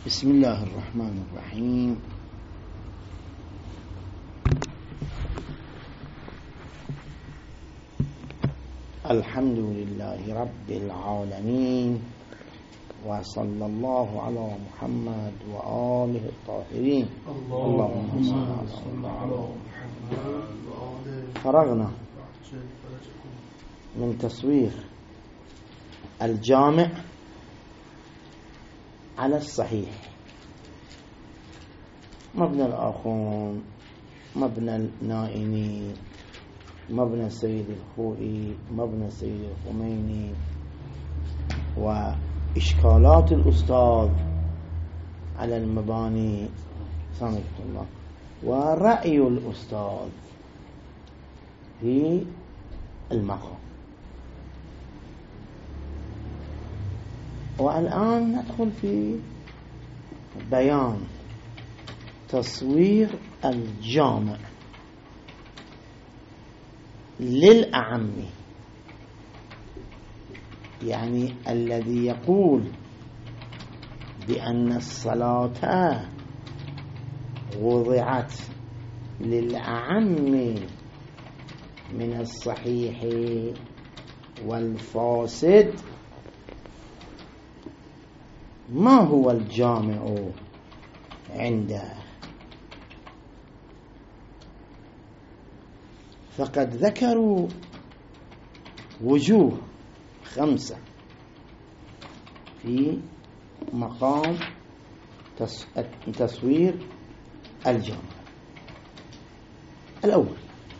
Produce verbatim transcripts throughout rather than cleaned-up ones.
بسم الله الرحمن الرحيم. الحمد لله رب العالمين، وصلى الله على محمد وآله الطاهرين. اللهم صل على محمد. فرغنا من تصوير الجامع على الصحيح، مبنى الآخون، مبنى النائمي، مبنى السيد الخوئي، مبنى السيد الخميني، وإشكالات الأستاذ على المباني سامحك الله، ورأي الأستاذ في المقام. والآن ندخل في بيان تصوير الجامع للأعم، يعني الذي يقول بأن الصلاة وضعت للأعم من الصحيح والفاسد. ما هو الجامع عنده؟ فقد ذكروا وجوه خمسة في مقام تصوير الجامع. الأول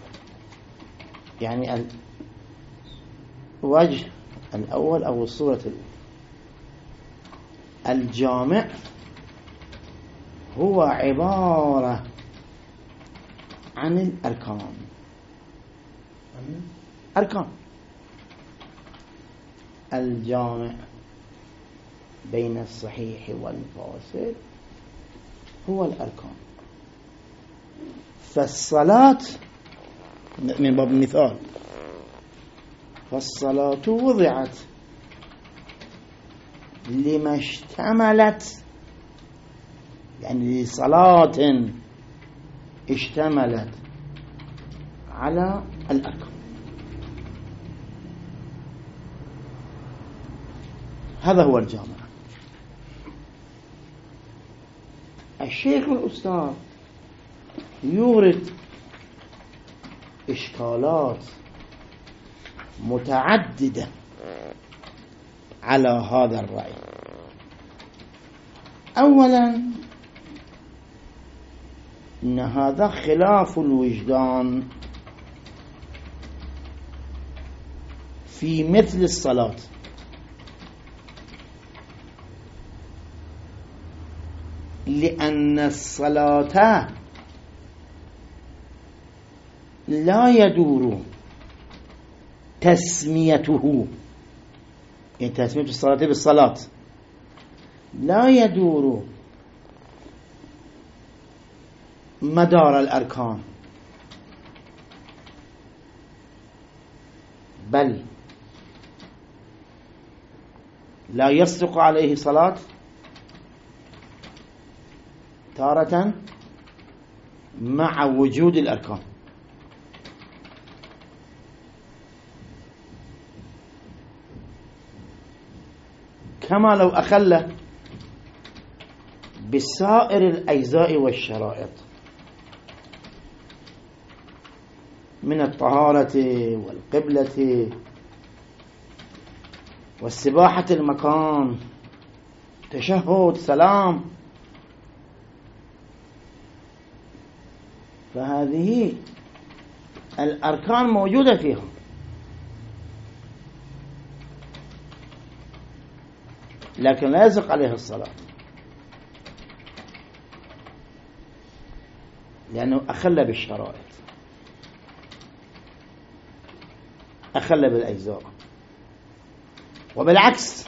يعني الوجه الأول أو الصورة الأولى، الجامع هو عبارة عن الأركان. أركان الجامع بين الصحيح والفاسد هو الأركان. فالصلاة من باب المثال، فالصلاة وضعت لما اشتملت، يعني لصلاة اشتملت على الأركان. هذا هو الجامع. الشيخ الأستاذ يورد إشكالات متعددة على هذا الرأي. أولا، إن هذا خلاف الوجدان في مثل الصلاة، لأن الصلاة لا يدور تسميته، يعني تسمية الصلاة بالصلاة لا يدور مدار الأركان، بل لا يصدق عليه صلاة تارة مع وجود الأركان. كما لو أخل بسائر الأجزاء والشرائط من الطهارة والقبلة والسباحة المكان، تشهد، سلام، فهذه الأركان موجودة فيها، لكن لا يصدق عليها الصلاة، لأنه أخل بالشرائط، أخل بالأجزاء. وبالعكس،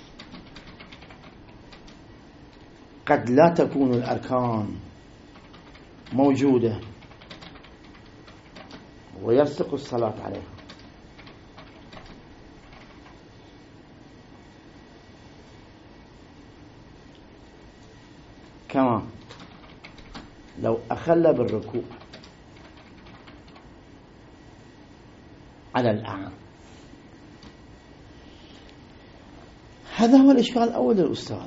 قد لا تكون الأركان موجودة ويصدق الصلاة عليها. كما لو أخل بالركوع على الأعم. هذا هو الإشكال الأول للأستاذ.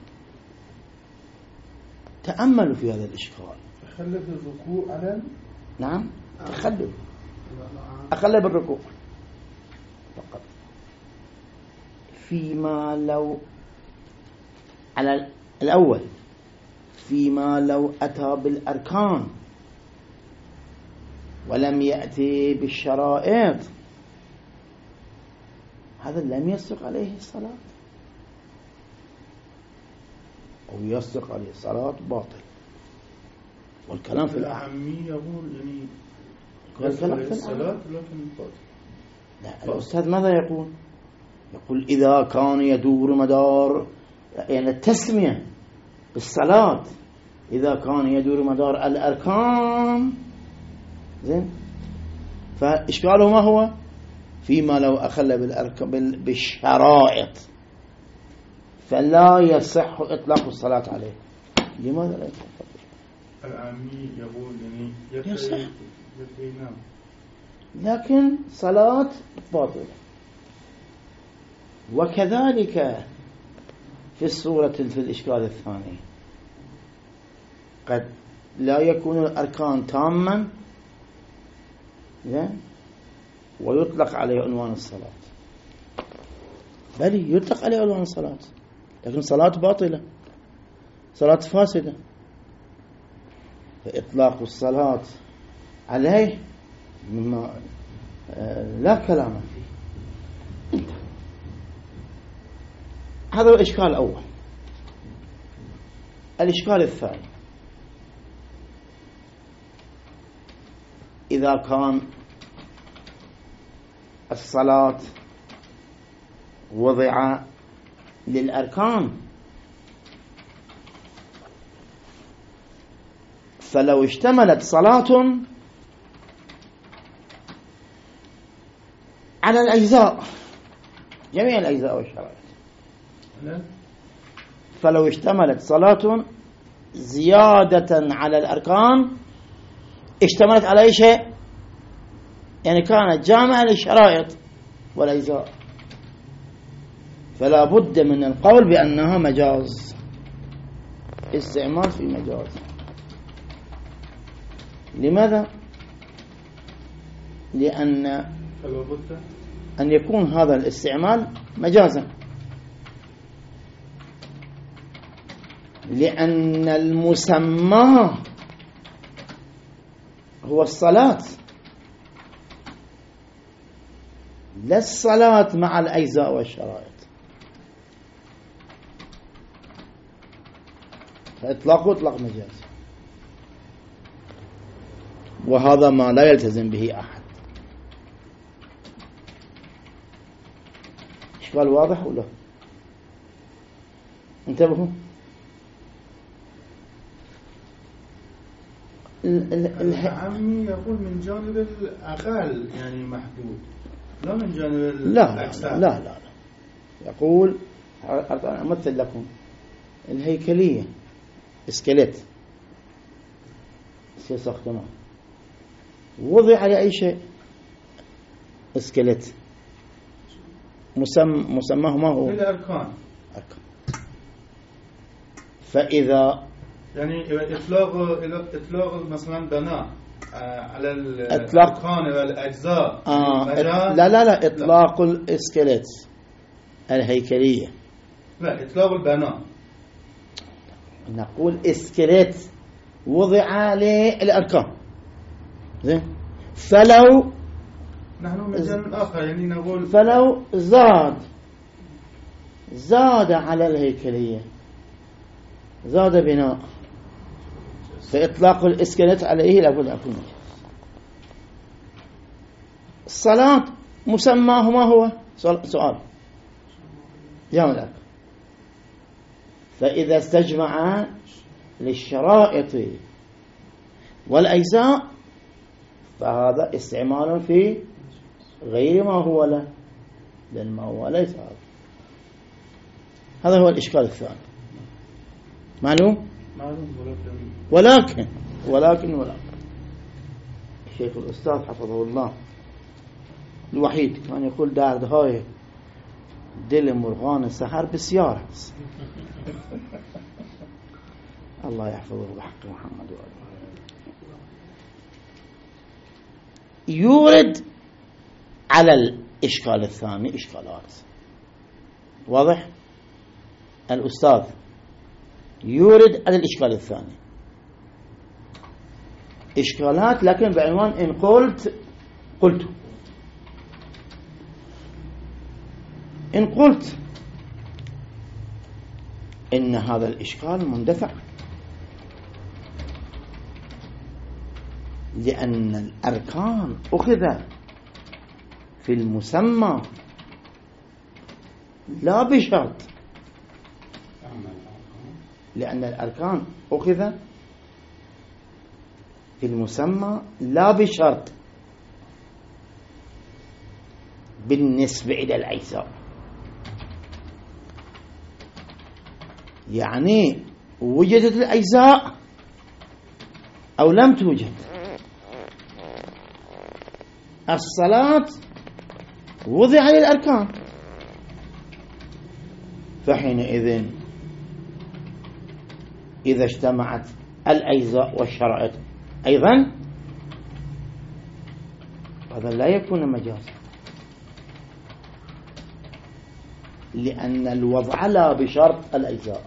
تأملوا في هذا الإشكال. أخل بالركوع على نعم تخلل أخل بالركوع فقط. فيما لو على الأول فيما لو أتى بالأركان ولم يأتي بالشرائط هذا لم يسبق عليه الصلاة أو يسبق عليه الصلاة باطل. والكلام في العامي يقول يعني والكلام في الصلاة لكن باطل. لا الأستاذ ماذا يقول؟ يقول إذا كان يدور مدار يعني التسمية بالصلاة إذا كان يدور مدار الأركان زين. فإشكاله ما هو؟ فيما لو أخل بالأركان بالشرائط فلا يصح إطلاق الصلاة عليه. لماذا لا يصح؟ العامي يقول يعني يصح نعم لكن صلاة باطلة. وكذلك في الصورة في الإشكال الثاني قد لا يكون الأركان تاما ويطلق عليه عنوان الصلاة، بل يطلق عليه عنوان الصلاة لكن صلاة باطلة صلاة فاسدة. فإطلاق الصلاة عليه مما لا كلام فيه. هذا هو الإشكال الأول. الإشكال الثاني إذا كان الصلاة وضع للأركان فلو اشتملت صلاة على الأجزاء جميع الأجزاء والشرائط فلو اشتملت صلاة زيادة على الأركان اشتملت على أي شيء يعني كانت جامعة للشرائط والأجزاء فلا بد من القول بأنها مجاز استعمال في مجاز. لماذا؟ لأن أن يكون هذا الاستعمال مجازا لأن المسمى هو الصلاة لا الصلاة مع الأجزاء والشرائط. فإطلاق إطلاق مجاز وهذا ما لا يلتزم به أحد. إشكال واضح ولا؟ انتبهوا. العامي يقول من جانب الأقل يعني محدود لا من جانب الأكثر. لا لا لا لا يقول أمثل لكم الهيكلية اسكليت سيستخدمه وضع على أي شيء اسكليت مسم مسماه ما هو الأركان. أركان. فإذا يعني إطلاق إطلاق مثلا بناء على الأركان والأجزاء آه لا لا لا إطلاق لا. الإسكليت الهيكلية لا إطلاق البناء نقول إسكليت وضع للأركان زين. فلو نحن من جانب آخر يعني نقول فلو زاد زاد على الهيكلية زاد بناء فإطلاق الإسكليت عليه لابد أن يكون الصلاة مسماه ما هو سؤال جاء لك. فإذا استجمع للشرائط والأجزاء فهذا استعمال في غير ما هو له لأن ما هو ليس هذا. هذا هو الإشكال الثاني. معلوم؟ ولكن ولكن ولكن الشيخ الأستاذ حفظه الله الوحيد كان يقول دارد هاي دل مرغان السحر بالسيارة الله يحفظه بحق محمد وآله. يورد على الإشكال الثاني إشكالات واضح. الأستاذ يورد على الإشكال الثاني إشكالات لكن بعنوان إن قلت قلت إن قلت إن هذا الإشكال مندفع لأن الأركان أخذ في المسمى لا بشرط، لأن الأركان أخذ في المسمى لا بشرط بالنسبة إلى الأجزاء. يعني وجدت الأجزاء أو لم توجد. الصلاة وضع للأركان، فحينئذ إذا اجتمعت الأجزاء والشرائط أيضا هذا لا يكون مجازا، لأن الوضع لا بشرط الأجزاء.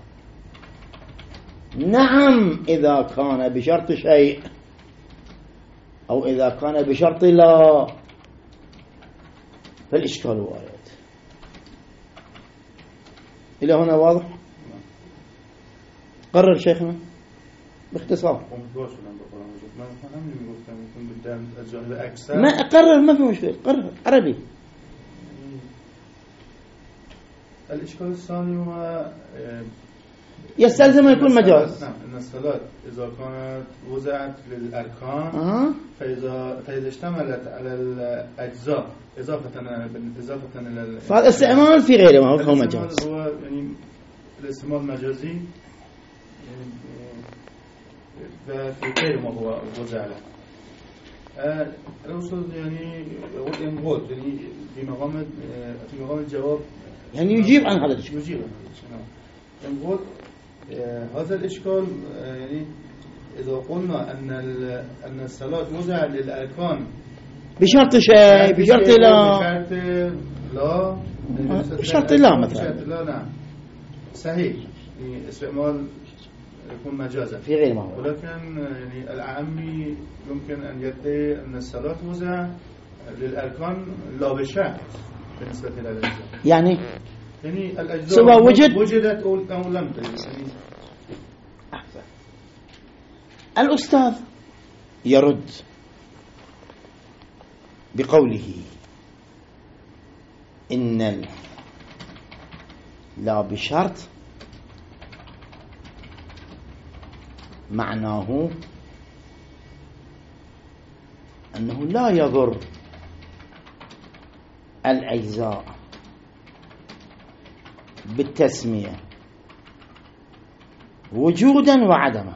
نعم إذا كان بشرط شيء أو إذا كان بشرط لا فالإشكال وارد. إلى هنا واضح؟ قرر شيخنا باختصار. ما أقرر ما في مشكلة، قرر عربي. الإشكال الثاني هو يستلزم أن يكون مجاز. نعم، أن الصلاة إذا كانت وضعت للأركان أه. فإذا فإذا اشتملت على الأجزاء إضافة إضافة إلى فهذا استعمال في غيره ما هو مجاز. هو يعني الاستعمال مجازي في غير ما هو وضع له. الأستاذ يعني يقول يعني في مقام في مقام الجواب يعني يجيب عن هذا الإشكال. يجيب عن هذا الإشكال. نقول هذا الإشكال يعني إذا قلنا أن أن الصلاة وضع للأركان بشرط شيء بشرط لا بشرط لا بشرط لا مثلا بشرط لا نعم صحيح، يعني استعمال يكون مجازا في غير ما هو. ولكن يعني العامي يمكن أن يدعي أن الصلاة وضع للأركان لا بشرط بالنسبة إلى الأجزاء. يعني يعني الأجزاء سواء وجد وجدت أو لم توجد. يعني أحسن. الأستاذ يرد بقوله إن لا بشرط معناه أنه لا يضر الأجزاء بالتسمية وجودا وعدما.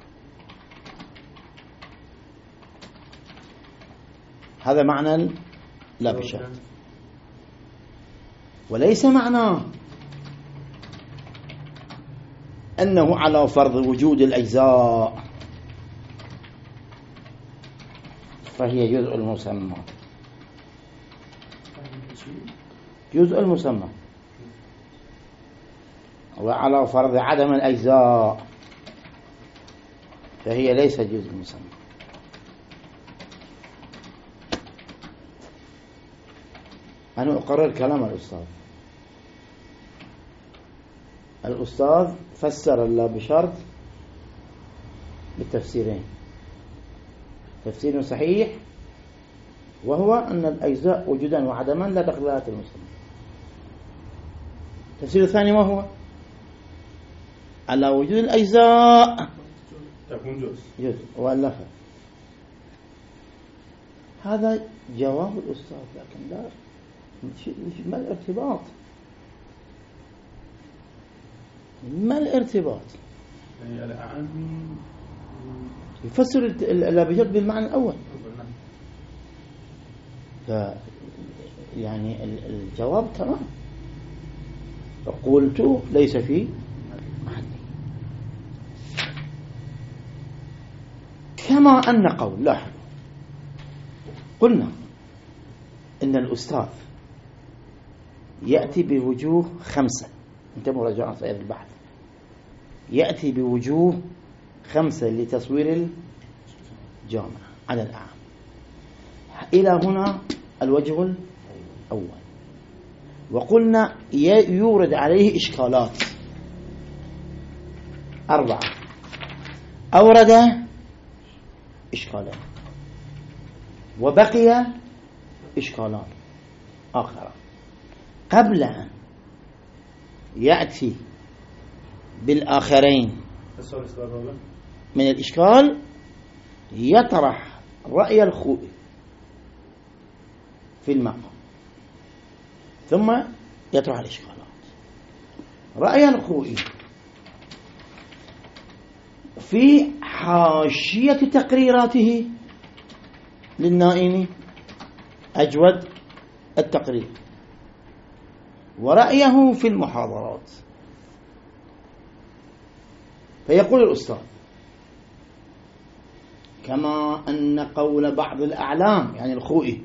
هذا معنى لا بشرط، وليس معناه أنه على فرض وجود الأجزاء فهي جزء المسمى. جزء المسمى وعلى فرض عدم الأجزاء فهي ليس جزء المسمى. أنا أقرر كلام الأستاذ. الأستاذ فسر اللا بشرط بالتفسيرين، تفسير صحيح وهو أن الأجزاء وجودا وعدما لا دخل لها في المسمى. التفسير الثاني ما هو؟ على وجود الأجزاء تكون جزء جزء وألفة. هذا جواب الأستاذ، لكن لا ما الارتباط ما الارتباط يعني الأعم يفسر لا بشرط بالمعنى الأول. ف يعني الجواب تمام. فقلت ليس في محله. كما أن قول لاحظوا قلنا إن الأستاذ يأتي بوجوه خمسة. انت مراجعة صيد البحث. يأتي بوجوه خمسة لتصوير الجامع على الأعم. إلى هنا الوجه الأول. وقلنا يورد عليه إشكالات أربعة. أورد إشكالات وبقي إشكالات آخرى. قبل أن يأتي بالآخرين من الإشكال يطرح رأي الخوئي في المقام ثم يطرح الإشكالات. رأي الخوئي في حاشية تقريراته للنائمي أجود التقرير، ورأيه في المحاضرات. فيقول الأستاذ كما أن قول بعض الأعلام يعني الخوئي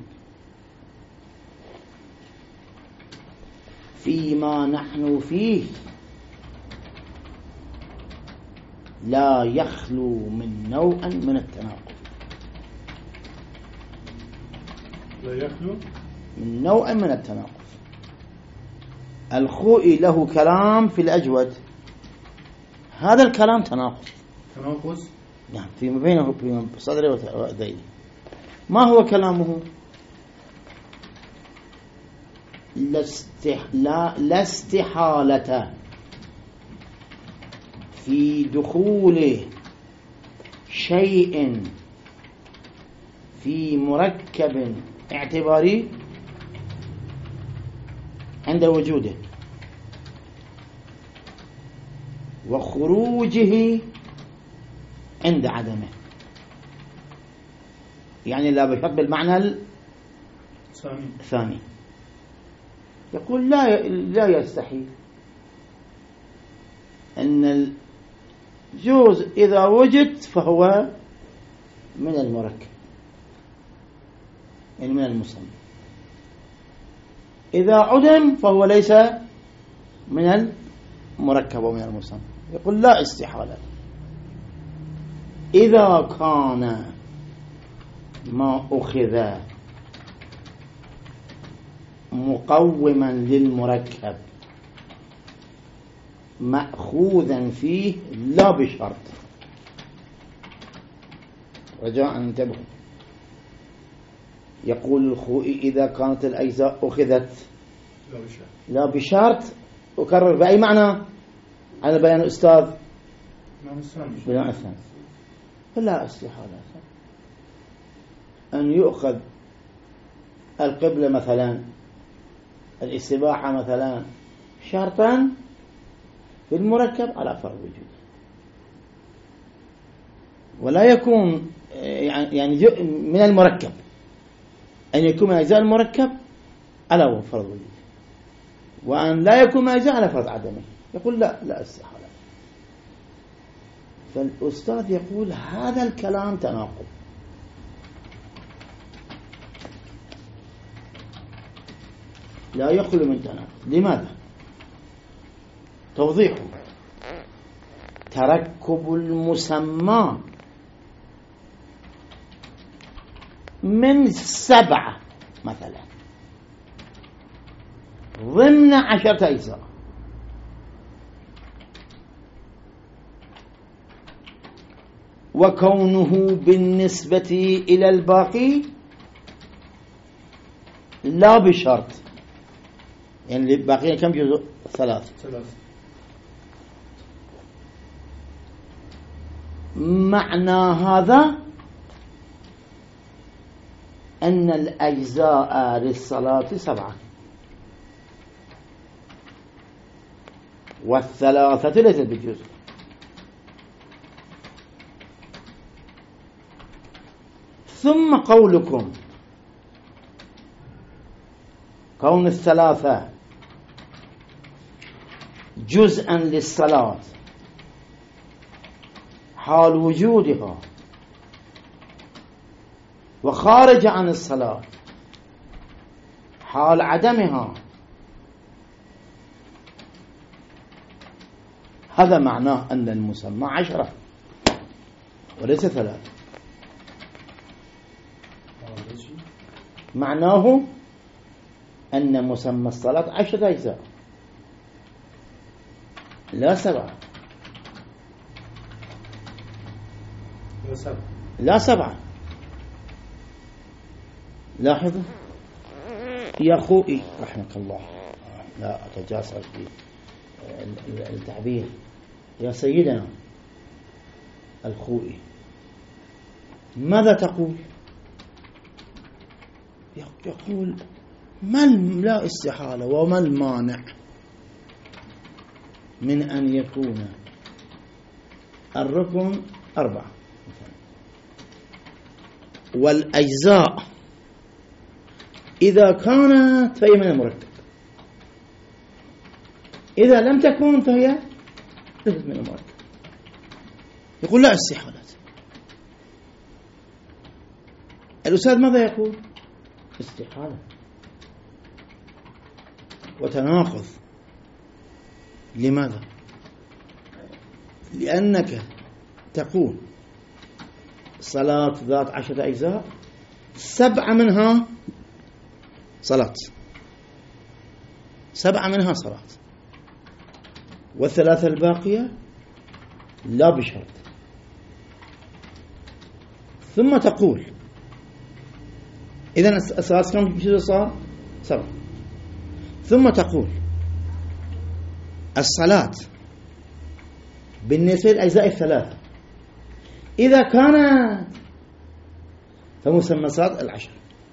فيما نحن فيه لا يخلو من نوع من التناقض. لا يخلو من نوع من التناقض. الخوئي له كلام في الأجود، هذا الكلام تناقض. تناقض نعم فيما بينه في صدره وذيله. ما هو كلامه؟ لا استحالة في دخول شيء في مركب اعتباري عند وجوده وخروجه عند عدمه. يعني لا بشرط بالمعنى الثاني. يقول لا لا يستحيل أن الجزء إذا وجد فهو من المركب يعني من المسمى، إذا عدم فهو ليس من المركب ومن المسمى. يقول لا استحالة إذا كان ما أخذ مقوما للمركب مأخوذا فيه لا بشرط. رجاء انتبهوا. يقول الخوئي إذا كانت الأجزاء أخذت لا بشرط، أكرر بأي معنى على بيان الأستاذ بناء الثاني. فلا استحالة أن يؤخذ القبلة مثلا الاستباحة مثلا شرطا في المركب على فرض وجوده، ولا يكون يعني من المركب أن يكون من أجزاء المركب على فرض وجوده، وأن لا يكون من أجزاء على فرض عدمه. يقول لا لا استحالة. فالأستاذ يقول هذا الكلام تناقض. لا يخلو من تناقض. لماذا؟ توضيحه تركب المسمى من سبعة مثلا ضمن عشرة أجزاء، وكونه بالنسبة إلى الباقي لا بشرط. يعني الباقي كم جزء؟ ثلاث. ثلاث. معنى هذا أن الأجزاء للصلاة سبعة والثلاثة ليست بجزء. ثم قولكم كون الثلاثة جزءا للصلاة حال وجودها وخارج عن الصلاة حال عدمها، هذا معناه أن المسمى عشرة وليس ثلاثة. معناه أن مسمى الصلاة عشرة أجزاء لا سبعة، لا سبعة لا سبعة. لاحظوا يا أخوي رحمك الله، لا أتجاسر في التعبير، يا سيدنا الخوئي ماذا تقول؟ يقول ما لا استحالة وما المانع من أن يكون الركن أربعة والأجزاء إذا كانت فهي من المركب، إذا لم تكن فهي ليست من المركب. يقول لا استحالة. الأستاذ ماذا يقول؟ استحالة وتناقض. لماذا؟ لأنك تقول صلاة ذات عشرة أجزاء سبعة منها صلاة، سبعة منها صلاة، والثلاثة الباقية لا بشرط. ثم تقول إذن الصلاة كم بشرط صار؟ سبعة. ثم تقول الصلاة بالنسبة للأجزاء الثلاثة إذا كانت فمسمى الصلاة العشر.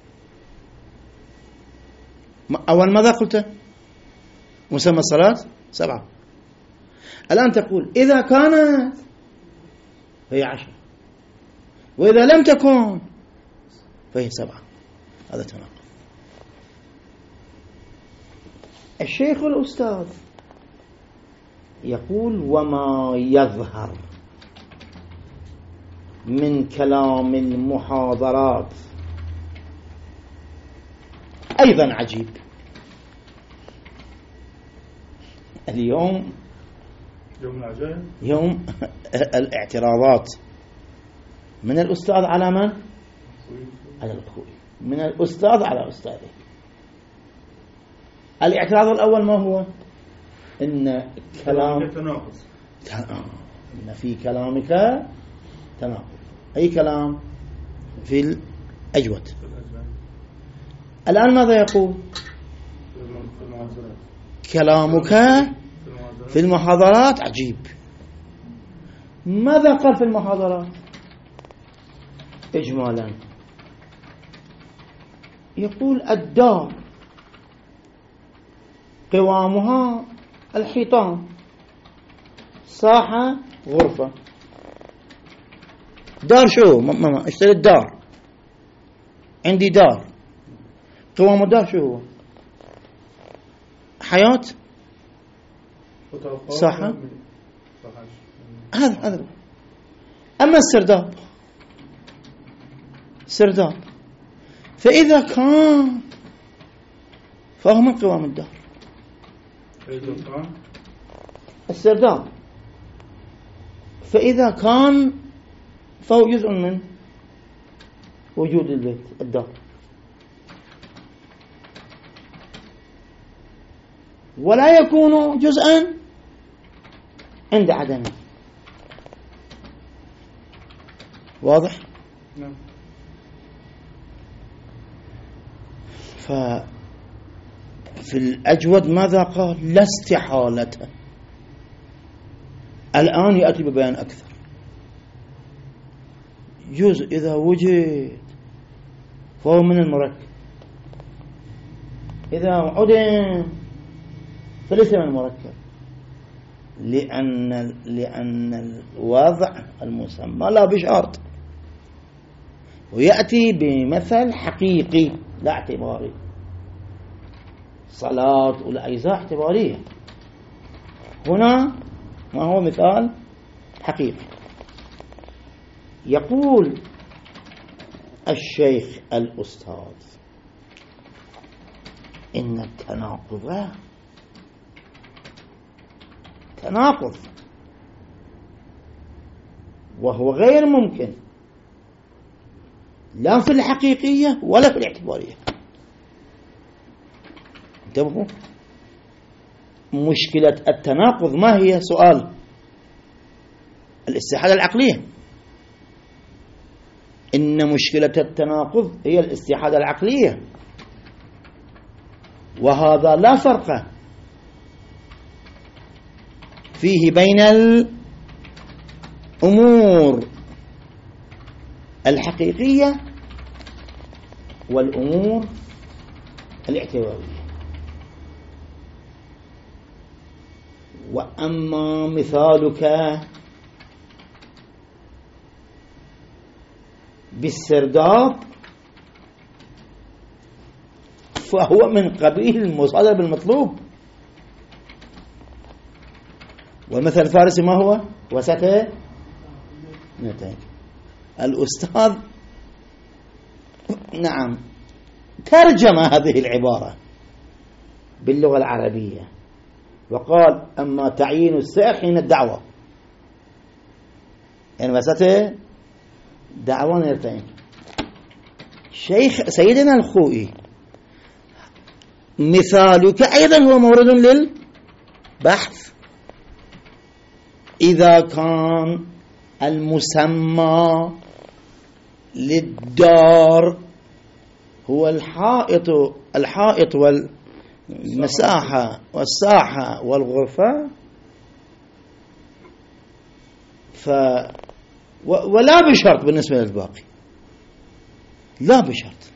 أول ماذا قلت؟ مسمى الصلاة سبعة. الآن تقول إذا كانت فهي عشر وإذا لم تكن فهي سبعة. هذا تناقض. الشيخ الأستاذ يقول وما يظهر من كلام المحاضرات أيضا عجيب. اليوم يوم العجائب، يوم الاعتراضات من الأستاذ على من؟ على الأخوي، من الأستاذ على أستاذه. الاعتراض الأول ما هو؟ إن كلام تناقض، إن في كلامك تناقض. أي كلام؟ في الأجود. الآن ماذا يقول؟ كلامك في المحاضرات عجيب. ماذا قال في المحاضرات؟ إجمالا يقول الدار قوامها الحيطان، ساحة غرفة. دار شو؟ ماما اشتري الدار، عندي دار، قوام الدار شو هو؟ حياة، ساحة، هذا هذا. أما السرداب، سرداب فإذا كان فهو من قوام الدار. السرداب فإذا كان فهو جزء من وجود البيت الدار. ولا يكون جزءا عند عدمه. واضح؟ نعم. ففي الأجود ماذا قال؟ لا استحالة. الآن يأتي ببيان أكثر. جزء إذا وجد فهو من المركب، إذا عدم فليس من المركب، لأن لأن الوضع المسمى لا بشرط. ويأتي بمثل حقيقي لا اعتباري. صلاة والأجزاء اعتبارية، هنا ما هو مثال حقيقي. يقول الشيخ الأستاذ إن التناقض تناقض وهو غير ممكن لا في الحقيقية ولا في الاعتبارية. انتبهوا، مشكلة التناقض ما هي؟ سؤال الاستحالة العقلية. إن مشكلة التناقض هي الاستحالة العقلية، وهذا لا فرق فيه بين الأمور الحقيقية والأمور الاعتبارية. وأما مثالك بالسرداب فهو من قبيل المصادر بالمطلوب. والمثل الفارسي ما هو؟ وسط نتائج. الأستاذ نعم ترجم هذه العبارة باللغة العربية وقال أما تعيين السعر حين الدعوة، يعني وسط دعوة نرتين. شيخ سيدنا الخوئي مثالك أيضا هو مورد للبحث. إذا كان المسمى للدار هو الحائط الحائط والمساحة والساحة والغرفة، ف ولا بشرط بالنسبة للباقي، لا بشرط.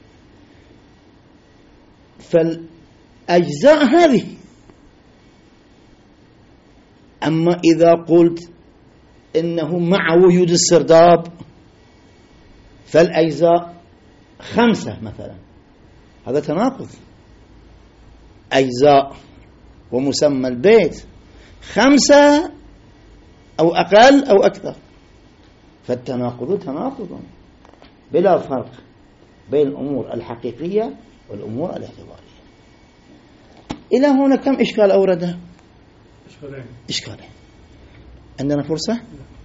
فالأجزاء هذه. أما إذا قلت إنه مع وجود السرداب فالأجزاء خمسة مثلا، هذا تناقض. أجزاء ومسمى البيت خمسة أو أقل أو أكثر، فالتناقض تناقض بلا فرق بين الأمور الحقيقية والأمور الاعتبارية. إلى هنا كم إشكال أورده؟ إشكالين. إشكالين. عندنا فرصة؟